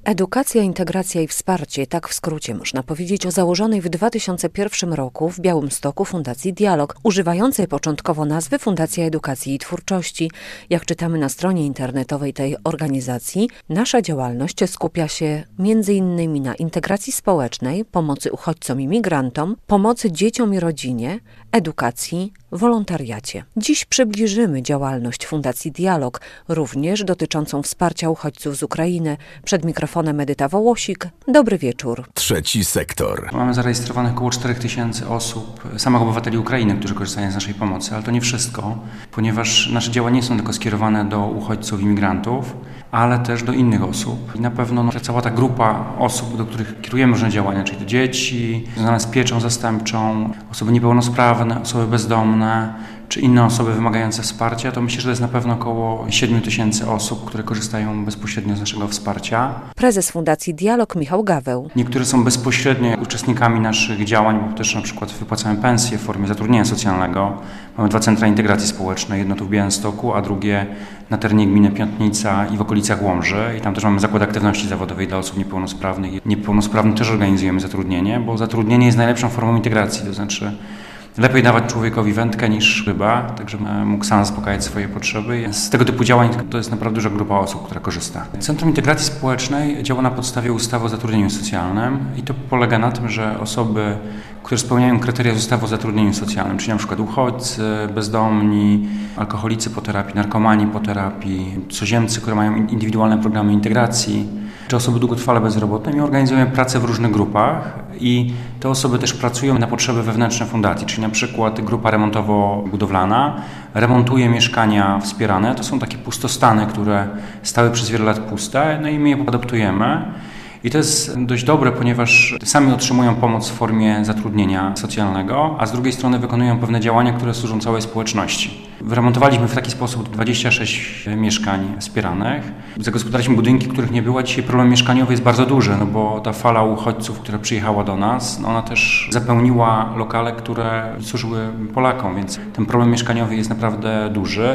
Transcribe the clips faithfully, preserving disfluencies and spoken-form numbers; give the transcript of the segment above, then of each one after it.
Edukacja, integracja i wsparcie, tak w skrócie można powiedzieć o założonej w dwa tysiące pierwszym roku w Białymstoku Fundacji Dialog, używającej początkowo nazwy Fundacja Edukacji i Twórczości. Jak czytamy na stronie internetowej tej organizacji, nasza działalność skupia się między innymi na integracji społecznej, pomocy uchodźcom i migrantom, pomocy dzieciom i rodzinie, edukacji, wolontariacie. Dziś przybliżymy działalność Fundacji Dialog, również dotyczącą wsparcia uchodźców z Ukrainy. Przed mikrofonem Edyta Wołosik. Dobry wieczór. Trzeci sektor. Mamy zarejestrowanych około cztery tysiące osób, samych obywateli Ukrainy, którzy korzystają z naszej pomocy, ale to nie wszystko, ponieważ nasze działania nie są tylko skierowane do uchodźców i migrantów, ale też do innych osób. I na pewno no, cała ta grupa osób, do których kierujemy różne działania, czyli do dzieci, związane z pieczą zastępczą, osoby niepełnosprawne, osoby bezdomne, czy inne osoby wymagające wsparcia, to myślę, że to jest na pewno około siedem tysięcy osób, które korzystają bezpośrednio z naszego wsparcia. Prezes Fundacji Dialog Michał Gaweł. Niektóre są bezpośrednio uczestnikami naszych działań, bo też na przykład wypłacamy pensje w formie zatrudnienia socjalnego. Mamy dwa centra integracji społecznej, jedno tu w Białymstoku, a drugie na terenie gminy Piątnica i w okolicach Łomży. I tam też mamy zakład aktywności zawodowej dla osób niepełnosprawnych. Niepełnosprawnym też organizujemy zatrudnienie, bo zatrudnienie jest najlepszą formą integracji, to znaczy lepiej dawać człowiekowi wędkę niż ryba, tak żeby mógł sam zaspokajać swoje potrzeby. Z tego typu działań to jest naprawdę duża grupa osób, która korzysta. Centrum Integracji Społecznej działa na podstawie ustawy o zatrudnieniu socjalnym i to polega na tym, że osoby, które spełniają kryteria z ustawy o zatrudnieniu socjalnym, czyli na przykład uchodźcy, bezdomni, alkoholicy po terapii, narkomani po terapii, cudzoziemcy, które mają indywidualne programy integracji, czy osoby długotrwale bezrobotne, my organizujemy pracę w różnych grupach i te osoby też pracują na potrzeby wewnętrzne fundacji, czyli na przykład grupa remontowo-budowlana remontuje mieszkania wspierane. To są takie pustostany, które stały przez wiele lat puste, no i my je adoptujemy. I to jest dość dobre, ponieważ sami otrzymują pomoc w formie zatrudnienia socjalnego, a z drugiej strony wykonują pewne działania, które służą całej społeczności. Wyremontowaliśmy w taki sposób dwadzieścia sześć mieszkań wspieranych. Zagospodariliśmy budynki, których nie było. Dzisiaj problem mieszkaniowy jest bardzo duży, no bo ta fala uchodźców, która przyjechała do nas, no ona też zapełniła lokale, które służyły Polakom, więc ten problem mieszkaniowy jest naprawdę duży.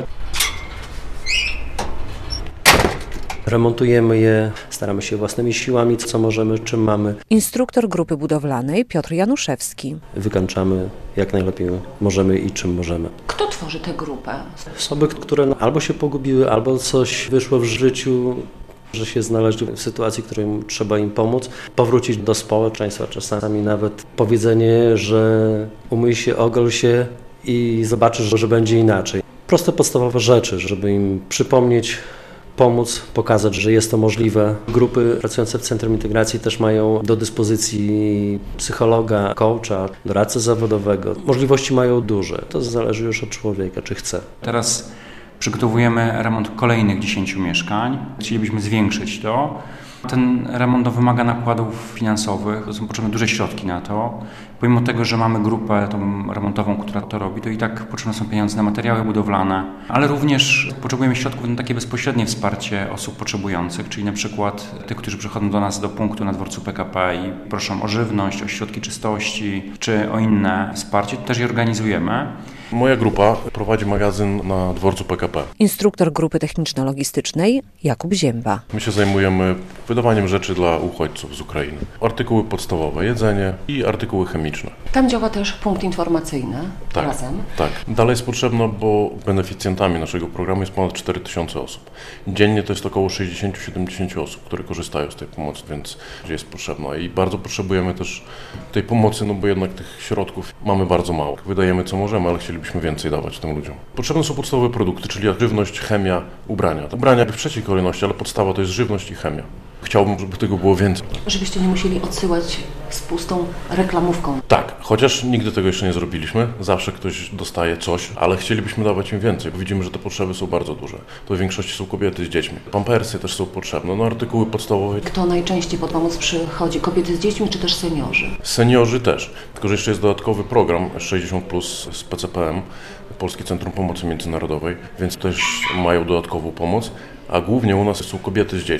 Remontujemy je, staramy się własnymi siłami, co możemy, czym mamy. Instruktor grupy budowlanej Piotr Januszewski. Wykańczamy jak najlepiej możemy i czym możemy. Kto tworzy tę grupę? Osoby, które albo się pogubiły, albo coś wyszło w życiu, że się znaleźli w sytuacji, w której trzeba im pomóc, powrócić do społeczeństwa, czasami nawet powiedzenie, że umyj się, ogol się i zobaczysz, że będzie inaczej. Proste, podstawowe rzeczy, żeby im przypomnieć, pomóc, pokazać, że jest to możliwe. Grupy pracujące w Centrum Integracji też mają do dyspozycji psychologa, coacha, doradcę zawodowego. Możliwości mają duże. To zależy już od człowieka, czy chce. Teraz przygotowujemy remont kolejnych dziesięciu mieszkań. Chcielibyśmy zwiększyć to. Ten remont wymaga nakładów finansowych, to są potrzebne duże środki na to. Pomimo tego, że mamy grupę tą remontową, która to robi, to i tak potrzebne są pieniądze na materiały budowlane, ale również potrzebujemy środków na takie bezpośrednie wsparcie osób potrzebujących, czyli na przykład tych, którzy przychodzą do nas do punktu na dworcu P K P i proszą o żywność, o środki czystości, czy o inne wsparcie, to też je organizujemy. Moja grupa prowadzi magazyn na dworcu P K P. Instruktor grupy techniczno-logistycznej Jakub Zięba. My się zajmujemy wydawaniem rzeczy dla uchodźców z Ukrainy. Artykuły podstawowe, jedzenie i artykuły chemiczne. Tam działa też punkt informacyjny tak, razem. Tak, dalej jest potrzebne, bo beneficjentami naszego programu jest ponad cztery tysiące osób. Dziennie to jest około sześćdziesiąt do siedemdziesięciu osób, które korzystają z tej pomocy, więc jest potrzebna. I bardzo potrzebujemy też tej pomocy, no bo jednak tych środków mamy bardzo mało. Wydajemy co możemy, ale chcielibyśmy więcej dawać tym ludziom. Potrzebne są podstawowe produkty, czyli żywność, chemia, ubrania. Ubrania w trzeciej kolejności, ale podstawa to jest żywność i chemia. Chciałbym, żeby tego było więcej. Żebyście nie musieli odsyłać z pustą reklamówką. Tak, chociaż nigdy tego jeszcze nie zrobiliśmy. Zawsze ktoś dostaje coś, ale chcielibyśmy dawać im więcej, bo widzimy, że te potrzeby są bardzo duże. To w większości są kobiety z dziećmi. Pampersy też są potrzebne, no artykuły podstawowe. Kto najczęściej po pomoc przychodzi? Kobiety z dziećmi czy też seniorzy? Seniorzy też, tylko że jeszcze jest dodatkowy program sześćdziesiąt plus z P C P M, Polskie Centrum Pomocy Międzynarodowej, więc też mają dodatkową pomoc, a głównie u nas są kobiety z dziećmi.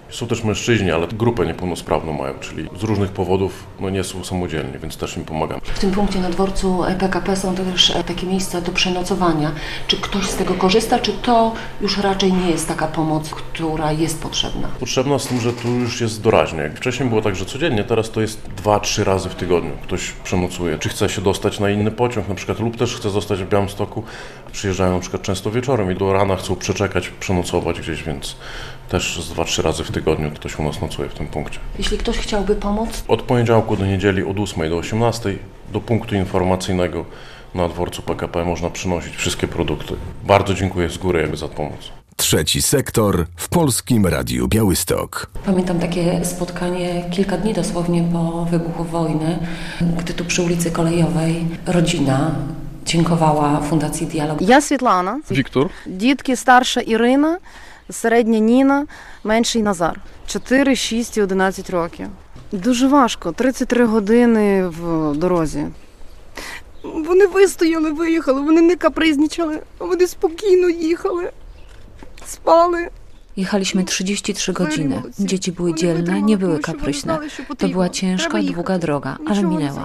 Są też mężczyźni, ale grupę niepełnosprawną mają, czyli z różnych powodów no, nie są samodzielni, więc też im pomagamy. W tym punkcie na dworcu P K P są to też takie miejsca do przenocowania. Czy ktoś z tego korzysta, czy to już raczej nie jest taka pomoc, która jest potrzebna? Potrzebna z tym, że tu już jest doraźnie. Wcześniej było tak, że codziennie, teraz to jest dwa, trzy razy w tygodniu ktoś przenocuje. Czy chce się dostać na inny pociąg na przykład, lub też chce zostać w Białymstoku, przyjeżdżają na przykład często wieczorem i do rana chcą przeczekać, przenocować gdzieś, więc też z dwa, trzy razy w tygodniu ktoś u nas nocuje w tym punkcie. Jeśli ktoś chciałby pomóc? Od poniedziałku do niedzieli od ósmej do osiemnastej do punktu informacyjnego na dworcu P K P można przynosić wszystkie produkty. Bardzo dziękuję z góry jakby za pomoc. Trzeci sektor w Polskim Radiu Białystok. Pamiętam takie spotkanie kilka dni dosłownie po wybuchu wojny, gdy tu przy ulicy Kolejowej rodzina dziękowała Fundacji Dialog. Я Світлана. Wiktor. Дітки старша Ірина, середня Ніна, менший Назар. чотири, шість і одинадцять років. Дуже важко. тридцять три години в дорозі. Вони вистояли, виїхали, вони не капризничали, вони спокійно їхали, spali. Jechaliśmy trzydzieści trzy godziny. Dzieci były dzielne, nie były kapryśne. To była ciężka, długa droga, ale minęła.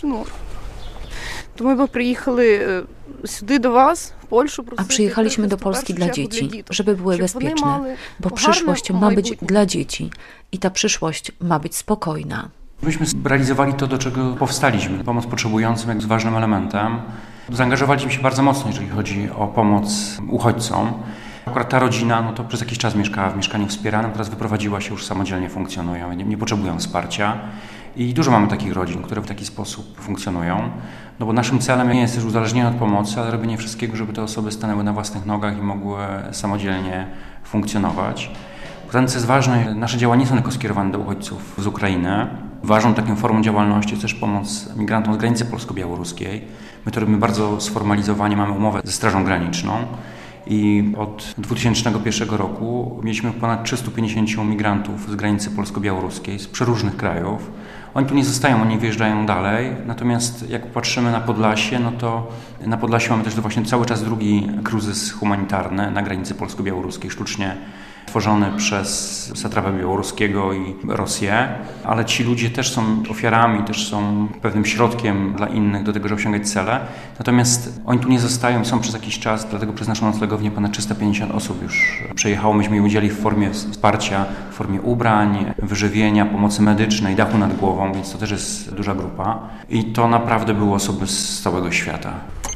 To my przyjechali сюди do was, w Polskę. A przyjechaliśmy do Polski dla dzieci, żeby były bezpieczne, bo przyszłość ma być dla dzieci i ta przyszłość ma być spokojna. Myśmy realizowali to, do czego powstaliśmy. Pomoc potrzebującym jest ważnym elementem. Zaangażowaliśmy się bardzo mocno, jeżeli chodzi o pomoc uchodźcom. Akurat ta rodzina no to przez jakiś czas mieszkała w mieszkaniu wspieranym, teraz wyprowadziła się, już samodzielnie funkcjonują, nie, nie potrzebują wsparcia. I dużo mamy takich rodzin, które w taki sposób funkcjonują. No bo naszym celem nie jest też uzależnienie od pomocy, ale robienie wszystkiego, żeby te osoby stanęły na własnych nogach i mogły samodzielnie funkcjonować. Poza co jest ważne, nasze działania nie są tylko skierowane do uchodźców z Ukrainy. Ważną taką formą działalności jest też pomoc migrantom z granicy polsko-białoruskiej. My to robimy bardzo sformalizowanie, mamy umowę ze Strażą Graniczną. I od dwa tysiące pierwszego roku mieliśmy ponad trzystu pięćdziesięciu migrantów z granicy polsko-białoruskiej, z przeróżnych krajów. Oni tu nie zostają, oni wyjeżdżają dalej, natomiast jak patrzymy na Podlasie, no to na Podlasiu mamy też to właśnie cały czas drugi kryzys humanitarny na granicy polsko-białoruskiej, sztucznie tworzony przez satrapę białoruskiego i Rosję, ale ci ludzie też są ofiarami, też są pewnym środkiem dla innych do tego, żeby osiągać cele. Natomiast oni tu nie zostają, są przez jakiś czas, dlatego przez naszą noclegownię ponad trzysta pięćdziesiąt osób już przyjechało. Myśmy jej udzieli w formie wsparcia, w formie ubrań, wyżywienia, pomocy medycznej, dachu nad głową, więc to też jest duża grupa. I to naprawdę były osoby z całego świata.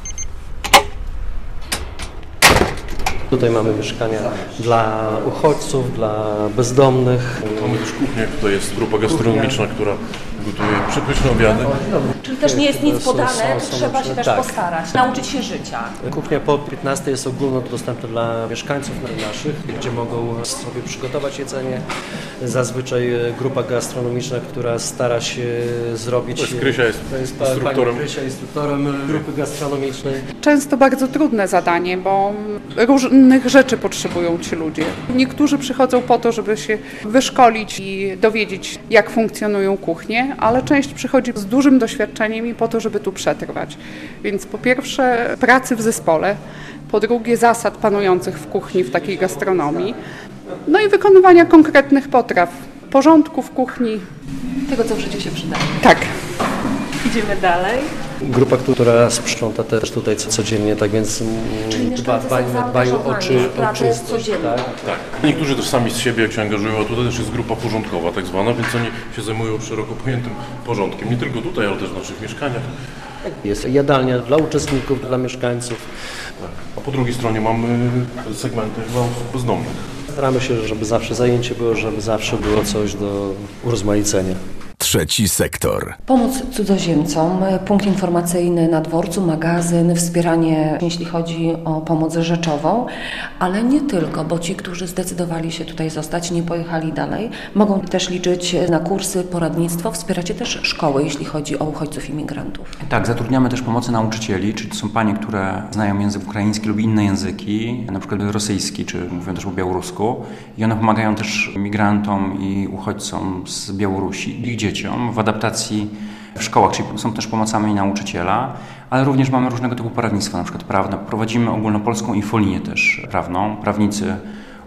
Tutaj mamy mieszkania dla uchodźców, dla bezdomnych. Mamy też kuchnię, tutaj jest grupa gastronomiczna, która gotuje przepyszne obiady. Czyli też nie jest nic podane, Są- są- trzeba się też tak. postarać, nauczyć się życia. Kuchnia po piętnastej jest ogólnodostępna dla mieszkańców naszych, gdzie mogą sobie przygotować jedzenie. Zazwyczaj grupa gastronomiczna, która stara się zrobić... To jest Krysia, jest to jest instruktorem. Pani Krysia, instruktorem grupy gastronomicznej. Często bardzo trudne zadanie, bo różnych rzeczy potrzebują ci ludzie. Niektórzy przychodzą po to, żeby się wyszkolić i dowiedzieć, jak funkcjonują kuchnie, ale część przychodzi z dużym doświadczeniem i po to, żeby tu przetrwać. Więc po pierwsze pracy w zespole, po drugie zasad panujących w kuchni, w takiej gastronomii, no i wykonywania konkretnych potraw, porządku w kuchni. Tego, co w życiu się przydaje. Tak. Idziemy dalej. Grupa, która sprząta też tutaj codziennie, tak więc Czyli dba, mieszkańcy są dbają, dbają o, zaangażowani czy, w pracę o czystość. codzienną. Tak? Tak. Niektórzy też sami z siebie jak się angażują, a tutaj też jest grupa porządkowa tak zwana, więc oni się zajmują szeroko pojętym porządkiem. Nie tylko tutaj, ale też w naszych mieszkaniach. Jest jadalnia dla uczestników, dla mieszkańców. Tak. A po drugiej stronie mamy segmenty dla osób bezdomnych. Staramy się, żeby zawsze zajęcie było, żeby zawsze było coś do urozmaicenia. Trzeci sektor. Pomoc cudzoziemcom, punkt informacyjny na dworcu, magazyn, wspieranie, jeśli chodzi o pomoc rzeczową, ale nie tylko, bo ci, którzy zdecydowali się tutaj zostać, nie pojechali dalej, mogą też liczyć na kursy, poradnictwo, wspieracie też szkoły, jeśli chodzi o uchodźców i migrantów. Tak, zatrudniamy też pomocy nauczycieli, czyli to są panie, które znają język ukraiński lub inne języki, na przykład rosyjski, czy mówią też po białorusku i one pomagają też migrantom i uchodźcom z Białorusi, ich dzieciom w adaptacji w szkołach, czyli są też pomocami nauczyciela, ale również mamy różnego typu poradnictwa, na przykład prawne. Prowadzimy ogólnopolską infolinię też prawną. Prawnicy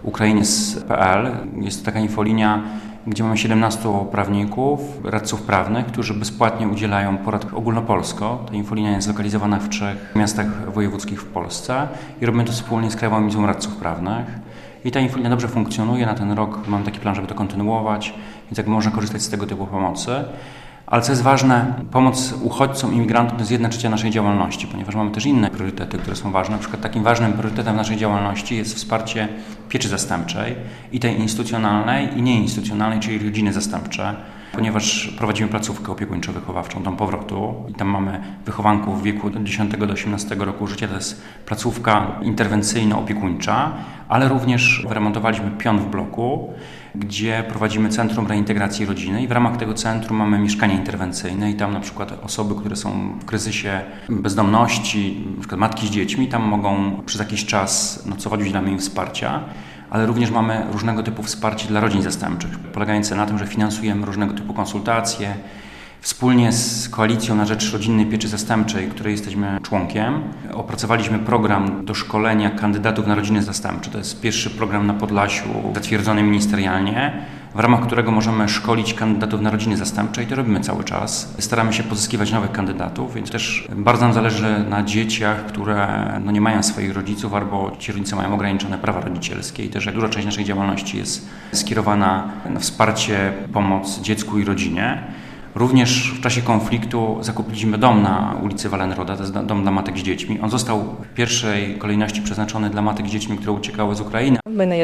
ukrainiec kropka p l. Jest to taka infolinia, gdzie mamy siedemnastu prawników, radców prawnych, którzy bezpłatnie udzielają porad ogólnopolsko. Ta infolinia jest zlokalizowana w trzech miastach wojewódzkich w Polsce i robimy to wspólnie z Krajową Izbą Radców Prawnych. I ta infolinia dobrze funkcjonuje. Na ten rok mamy taki plan, żeby to kontynuować, więc jak można korzystać z tego typu pomocy. Ale co jest ważne, pomoc uchodźcom, imigrantom to jest jedna trzecia naszej działalności, ponieważ mamy też inne priorytety, które są ważne. Na przykład takim ważnym priorytetem naszej działalności jest wsparcie pieczy zastępczej, i tej instytucjonalnej, i nieinstytucjonalnej, czyli rodziny zastępcze, ponieważ prowadzimy placówkę opiekuńczo-wychowawczą Dom Powrotu i tam mamy wychowanków w wieku od dziesiątego do osiemnastego roku życia. To jest placówka interwencyjno-opiekuńcza, ale również wyremontowaliśmy pion w bloku, gdzie prowadzimy Centrum Reintegracji Rodziny i w ramach tego centrum mamy mieszkanie interwencyjne i tam na przykład osoby, które są w kryzysie bezdomności, na przykład matki z dziećmi, tam mogą przez jakiś czas nocować, udzielamy im wsparcia, ale również mamy różnego typu wsparcie dla rodzin zastępczych, polegające na tym, że finansujemy różnego typu konsultacje. Wspólnie z Koalicją na Rzecz Rodzinnej Pieczy Zastępczej, której jesteśmy członkiem, opracowaliśmy program do szkolenia kandydatów na rodziny zastępcze. To jest pierwszy program na Podlasiu zatwierdzony ministerialnie, w ramach którego możemy szkolić kandydatów na rodziny zastępcze i to robimy cały czas. Staramy się pozyskiwać nowych kandydatów, więc też bardzo nam zależy na dzieciach, które no nie mają swoich rodziców albo ci rodzice mają ograniczone prawa rodzicielskie i też duża część naszej działalności jest skierowana na wsparcie, pomoc dziecku i rodzinie. Również w czasie konfliktu zakupiliśmy dom na ulicy Wallenroda, to jest dom dla matek z dziećmi. On został w pierwszej kolejności przeznaczony dla matek z dziećmi, które uciekały z Ukrainy.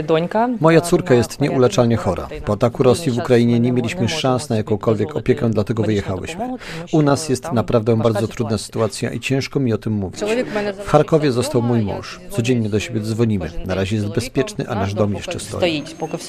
Moja córka jest nieuleczalnie chora. Po ataku Rosji w Ukrainie nie mieliśmy szans na jakąkolwiek opiekę, dlatego wyjechałyśmy. U nas jest naprawdę bardzo trudna sytuacja i ciężko mi o tym mówić. W Charkowie został mój mąż. Codziennie do siebie dzwonimy. Na razie jest bezpieczny, a nasz dom jeszcze stoi.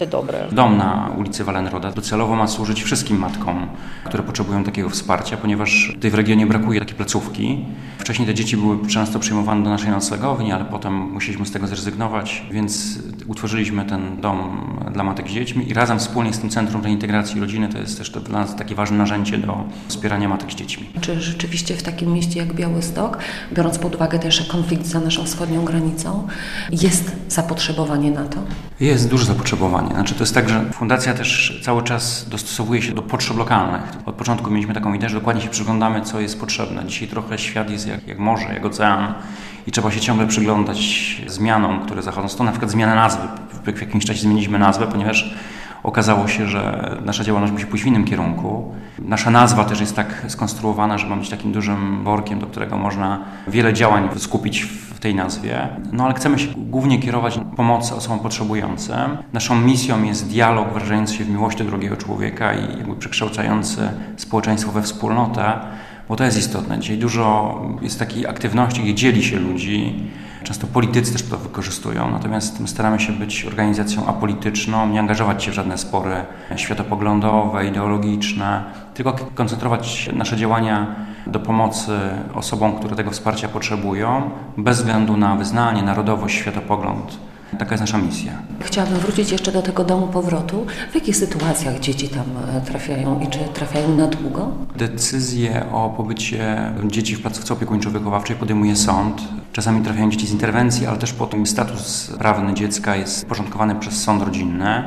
Dom na ulicy Wallenroda docelowo ma służyć wszystkim matkom, które potrzebują takiego wsparcia, ponieważ tutaj w regionie brakuje takiej placówki. Wcześniej te dzieci były często przyjmowane do naszej noclegowni, ale potem musieliśmy z tego zrezygnować, więc utworzyliśmy ten dom dla matek z dziećmi i razem wspólnie z tym Centrum Reintegracji Rodziny to jest też to dla nas takie ważne narzędzie do wspierania matek z dziećmi. Czy rzeczywiście w takim mieście jak Białystok, biorąc pod uwagę też konflikt za naszą wschodnią granicą, jest zapotrzebowanie na to? Jest duże zapotrzebowanie. Znaczy to jest tak, że fundacja też cały czas dostosowuje się do potrzeb lokalnych. Od początku mieliśmy taką ideę, że dokładnie się przyglądamy, co jest potrzebne. Dzisiaj trochę świat jest jak, jak morze, jak ocean i trzeba się ciągle przyglądać zmianom, które zachodzą. Stąd na przykład zmiana nazwy. W, w jakimś czasie zmieniliśmy nazwę, ponieważ okazało się, że nasza działalność musi pójść w innym kierunku. Nasza nazwa też jest tak skonstruowana, że ma być takim dużym workiem, do którego można wiele działań skupić w tej nazwie. No ale chcemy się głównie kierować na pomoc osobom potrzebującym. Naszą misją jest dialog wyrażający się w miłości do drugiego człowieka i jakby przekształcający społeczeństwo we wspólnotę, bo to jest istotne. Dzisiaj dużo jest takiej aktywności, gdzie dzieli się ludzi. Często politycy też to wykorzystują, natomiast my staramy się być organizacją apolityczną, nie angażować się w żadne spory światopoglądowe, ideologiczne, tylko koncentrować nasze działania do pomocy osobom, które tego wsparcia potrzebują, bez względu na wyznanie, narodowość, światopogląd. Taka jest nasza misja. Chciałabym wrócić jeszcze do tego Domu Powrotu. W jakich sytuacjach dzieci tam trafiają i czy trafiają na długo? Decyzję o pobycie dzieci w placówce opiekuńczo-wychowawczej podejmuje sąd. Czasami trafiają dzieci z interwencji, ale też potem status prawny dziecka jest porządkowany przez sąd rodzinny.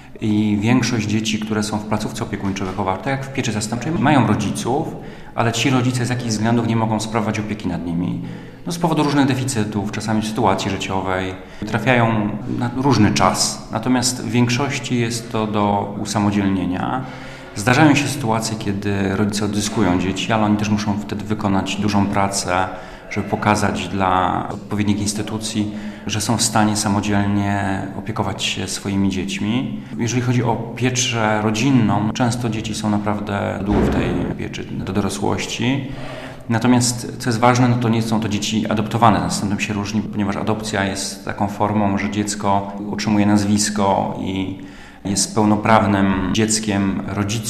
I większość dzieci, które są w placówce opiekuńczo-wychowawczej, tak jak w pieczy zastępczej, mają rodziców, ale ci rodzice z jakichś względów nie mogą sprawować opieki nad nimi. No, z powodu różnych deficytów, czasami sytuacji życiowej, trafiają na różny czas. Natomiast w większości jest to do usamodzielnienia. Zdarzają się sytuacje, kiedy rodzice odzyskują dzieci, ale oni też muszą wtedy wykonać dużą pracę, żeby pokazać dla odpowiednich instytucji, że są w stanie samodzielnie opiekować się swoimi dziećmi. Jeżeli chodzi o pieczę rodzinną, często dzieci są naprawdę długo w tej pieczy do dorosłości. Natomiast, co jest ważne, no to nie są to dzieci adoptowane. Następnym się różni, ponieważ adopcja jest taką formą, że dziecko otrzymuje nazwisko i jest pełnoprawnym dzieckiem rodziców,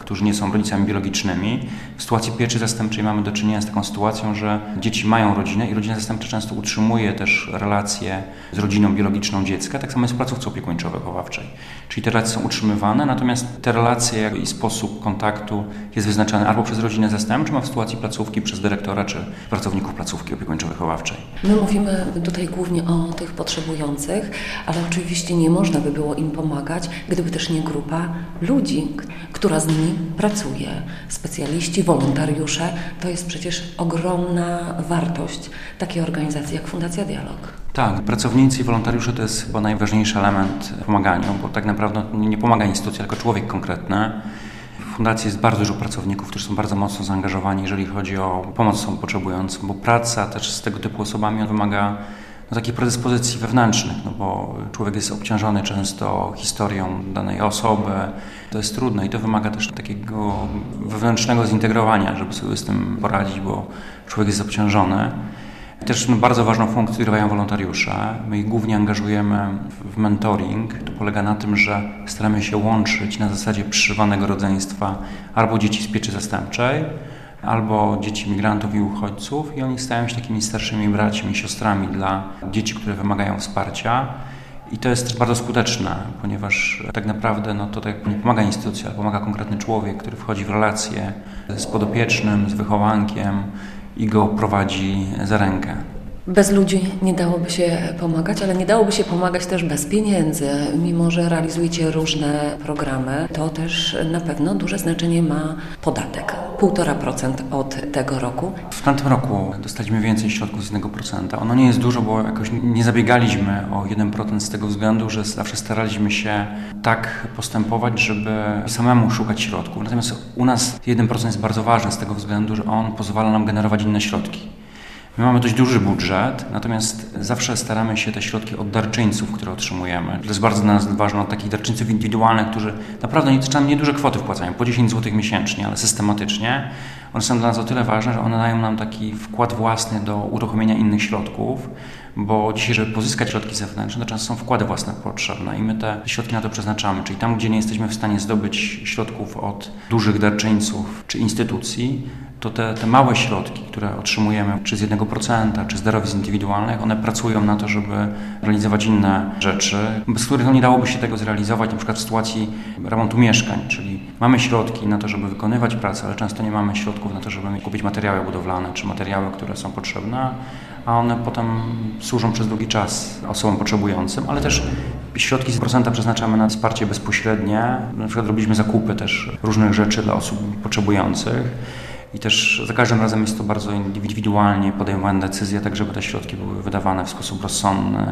którzy nie są rodzicami biologicznymi. W sytuacji pieczy zastępczej mamy do czynienia z taką sytuacją, że dzieci mają rodzinę i rodzina zastępcza często utrzymuje też relacje z rodziną biologiczną dziecka, tak samo jest w placówce opiekuńczo-wychowawczej. Czyli te relacje są utrzymywane, natomiast te relacje i sposób kontaktu jest wyznaczany albo przez rodzinę zastępczą, a w sytuacji placówki przez dyrektora czy pracowników placówki opiekuńczo-wychowawczej. My mówimy tutaj głównie o tych potrzebujących, ale oczywiście nie można by było im pomagać, gdyby też nie grupa ludzi, która z nimi pracuje. Specjaliści, wolontariusze, to jest przecież ogromna wartość takiej organizacji jak Fundacja Dialog. Tak, pracownicy i wolontariusze to jest chyba najważniejszy element w pomaganiu, bo tak naprawdę nie pomaga instytucja, tylko człowiek konkretny. W fundacji jest bardzo dużo pracowników, którzy są bardzo mocno zaangażowani, jeżeli chodzi o pomoc osobom potrzebującym, bo praca też z tego typu osobami wymaga no, takiej predyspozycji wewnętrznych, no bo człowiek jest obciążony często historią danej osoby. To jest trudne i to wymaga też takiego wewnętrznego zintegrowania, żeby sobie z tym poradzić, bo człowiek jest obciążony. Też no, bardzo ważną funkcję odgrywają wolontariusze. My ich głównie angażujemy w mentoring. To polega na tym, że staramy się łączyć na zasadzie przyszywalnego rodzeństwa albo dzieci z pieczy zastępczej, albo dzieci migrantów i uchodźców i oni stają się takimi starszymi braćmi i siostrami dla dzieci, które wymagają wsparcia. I to jest też bardzo skuteczne, ponieważ tak naprawdę no, to tak nie pomaga instytucja, ale pomaga konkretny człowiek, który wchodzi w relację z podopiecznym, z wychowankiem i go prowadzi za rękę. Bez ludzi nie dałoby się pomagać, ale nie dałoby się pomagać też bez pieniędzy. Mimo że realizujecie różne programy, to też na pewno duże znaczenie ma podatek. półtora procent od tego roku. W tamtym roku dostaliśmy więcej środków z jednego procenta. Ono nie jest dużo, bo jakoś nie zabiegaliśmy o jeden procent z tego względu, że zawsze staraliśmy się tak postępować, żeby samemu szukać środków. Natomiast u nas jeden procent jest bardzo ważny z tego względu, że on pozwala nam generować inne środki. My mamy dość duży budżet, natomiast zawsze staramy się te środki od darczyńców, które otrzymujemy. To jest bardzo dla nas ważne, od takich darczyńców indywidualnych, którzy naprawdę nie, czasami nieduże kwoty wpłacają, po dziesięć złotych miesięcznie, ale systematycznie. One są dla nas o tyle ważne, że one dają nam taki wkład własny do uruchomienia innych środków, bo dzisiaj, żeby pozyskać środki zewnętrzne, to często są wkłady własne potrzebne i my te środki na to przeznaczamy. Czyli tam, gdzie nie jesteśmy w stanie zdobyć środków od dużych darczyńców czy instytucji, to te, te małe środki, które otrzymujemy, czy z jednego procenta, czy z darowizn indywidualnych, one pracują na to, żeby realizować inne rzeczy, bez których no, nie dałoby się tego zrealizować, na przykład w sytuacji remontu mieszkań, czyli mamy środki na to, żeby wykonywać pracę, ale często nie mamy środków na to, żeby kupić materiały budowlane, czy materiały, które są potrzebne, a one potem służą przez długi czas osobom potrzebującym, ale też środki z procenta przeznaczamy na wsparcie bezpośrednie, na przykład robiliśmy zakupy też różnych rzeczy dla osób potrzebujących. I też za każdym razem jest to bardzo indywidualnie podejmowane decyzje, tak żeby te środki były wydawane w sposób rozsądny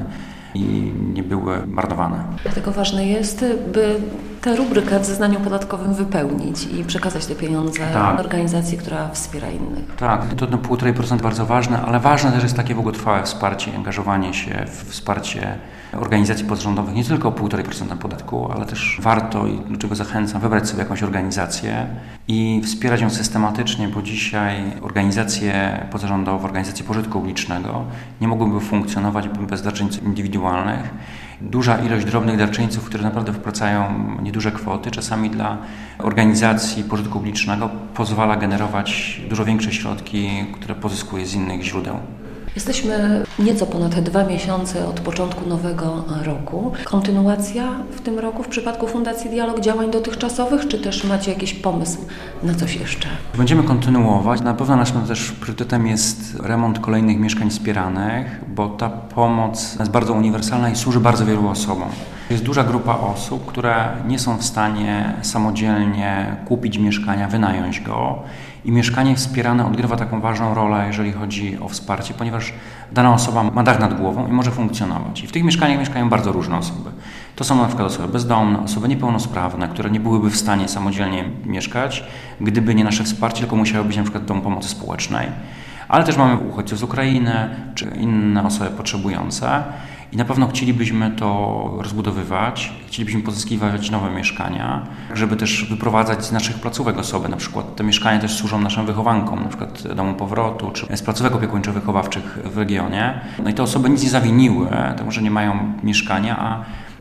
i nie były marnowane. Dlatego ważne jest, by tę rubrykę w zeznaniu podatkowym wypełnić i przekazać te pieniądze tak. organizacji, która wspiera innych. Tak, to no, półtora procent bardzo ważne, ale ważne też jest takie długotrwałe wsparcie, angażowanie się w wsparcie organizacji pozarządowych, nie tylko o półtora procent podatku, ale też warto i do czego zachęcam, wybrać sobie jakąś organizację i wspierać ją systematycznie, bo dzisiaj organizacje pozarządowe, organizacje pożytku publicznego nie mogłyby funkcjonować bez darczyńców indywidualnych. Duża ilość drobnych darczyńców, które naprawdę wpłacają nieduże kwoty, czasami dla organizacji pożytku publicznego pozwala generować dużo większe środki, które pozyskuje z innych źródeł. Jesteśmy nieco ponad dwa miesiące od początku nowego roku. Kontynuacja w tym roku w przypadku Fundacji Dialog działań dotychczasowych, czy też macie jakiś pomysł na coś jeszcze? Będziemy kontynuować. Na pewno naszym też priorytetem jest remont kolejnych mieszkań wspieranych, bo ta pomoc jest bardzo uniwersalna i służy bardzo wielu osobom. Jest duża grupa osób, które nie są w stanie samodzielnie kupić mieszkania, wynająć go. I mieszkanie wspierane odgrywa taką ważną rolę, jeżeli chodzi o wsparcie, ponieważ dana osoba ma dach nad głową i może funkcjonować. I w tych mieszkaniach mieszkają bardzo różne osoby. To są na przykład osoby bezdomne, osoby niepełnosprawne, które nie byłyby w stanie samodzielnie mieszkać, gdyby nie nasze wsparcie, tylko musiały być na przykład dom pomocy społecznej. Ale też mamy uchodźców z Ukrainy, czy inne osoby potrzebujące. I na pewno chcielibyśmy to rozbudowywać, chcielibyśmy pozyskiwać nowe mieszkania, żeby też wyprowadzać z naszych placówek osoby. Na przykład te mieszkania też służą naszym wychowankom, na przykład Domu Powrotu, czy z placówek opiekuńczo-wychowawczych w regionie. No i te osoby nic nie zawiniły, to że nie mają mieszkania, a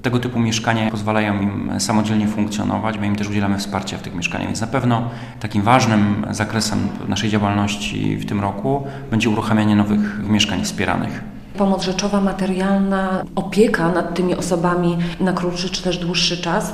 Tego typu mieszkania pozwalają im samodzielnie funkcjonować, my im też udzielamy wsparcia w tych mieszkaniach, więc na pewno takim ważnym zakresem naszej działalności w tym roku będzie uruchamianie nowych mieszkań wspieranych. Pomoc rzeczowa, materialna, opieka nad tymi osobami na krótszy czy też dłuższy czas,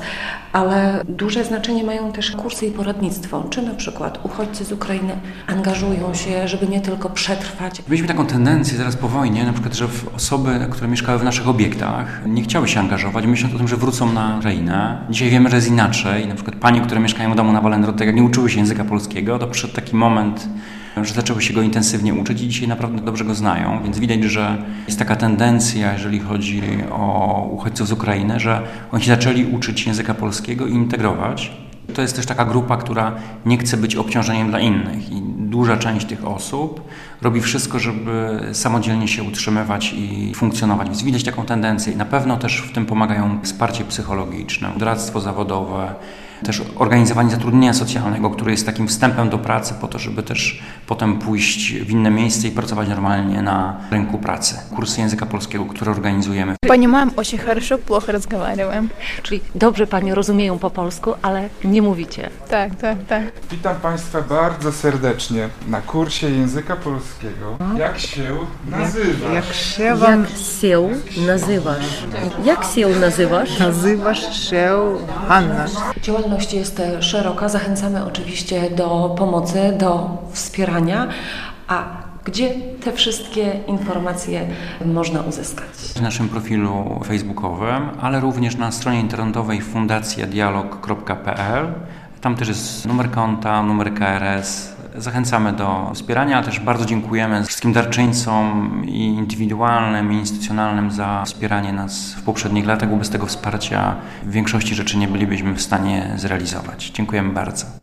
ale duże znaczenie mają też kursy i poradnictwo. Czy na przykład uchodźcy z Ukrainy angażują się, żeby nie tylko przetrwać. Mieliśmy taką tendencję zaraz po wojnie, na przykład, że osoby, które mieszkały w naszych obiektach, nie chciały się angażować, myśląc o tym, że wrócą na Ukrainę. Dzisiaj wiemy, że jest inaczej. Na przykład panie, które mieszkają w domu na Walendro, tak jak nie uczyły się języka polskiego, to przyszedł taki moment, że zaczęły się go intensywnie uczyć i dzisiaj naprawdę dobrze go znają, więc widać, że jest taka tendencja, jeżeli chodzi o uchodźców z Ukrainy, że oni się zaczęli uczyć języka polskiego i integrować. To jest też taka grupa, która nie chce być obciążeniem dla innych i duża część tych osób robi wszystko, żeby samodzielnie się utrzymywać i funkcjonować, więc widać taką tendencję i na pewno też w tym pomagają wsparcie psychologiczne, doradztwo zawodowe, też organizowanie zatrudnienia socjalnego, które jest takim wstępem do pracy po to, żeby też potem pójść w inne miejsce i pracować normalnie na rynku pracy. Kursy języka polskiego, które organizujemy. Понимаем очень хорошо, плохо разговариваем. Czyli dobrze Pani rozumieją po polsku, ale nie mówicie. Tak, tak, tak. Witam Państwa bardzo serdecznie na kursie języka polskiego. Jak się nazywasz? Jak się wam... Jak się nazywasz? Jak się nazywasz? Nazywasz się Hanna. Działalność jest szeroka, zachęcamy oczywiście do pomocy, do wspierania, a gdzie te wszystkie informacje można uzyskać? W naszym profilu facebookowym, ale również na stronie internetowej fundacja dialog kropka p l. Tam też jest numer konta, numer K R S. Zachęcamy do wspierania, ale też bardzo dziękujemy wszystkim darczyńcom i indywidualnym, i instytucjonalnym za wspieranie nas w poprzednich latach, bo bez tego wsparcia w większości rzeczy nie bylibyśmy w stanie zrealizować. Dziękujemy bardzo.